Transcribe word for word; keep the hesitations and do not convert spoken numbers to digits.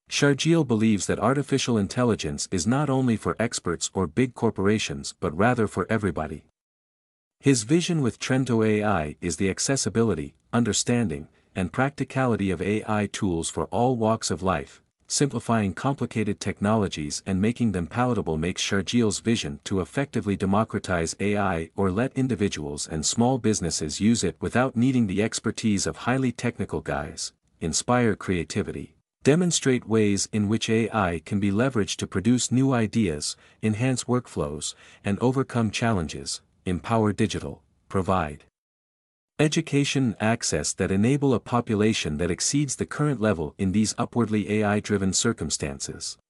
Sharjeel believes that artificial intelligence is not only for experts or big corporations but rather for everybody. His vision with Trento A I is the accessibility, understanding, and practicality of A I tools for all walks of life. Simplifying complicated technologies and making them palatable makes Sharjeel's vision to effectively democratize A I or let individuals and small businesses use it without needing the expertise of highly technical guys, inspire creativity, demonstrate ways in which A I can be leveraged to produce new ideas, enhance workflows, and overcome challenges, empower digital, provide education and access that enable a population that exceeds the current level in these upwardly A I-driven circumstances.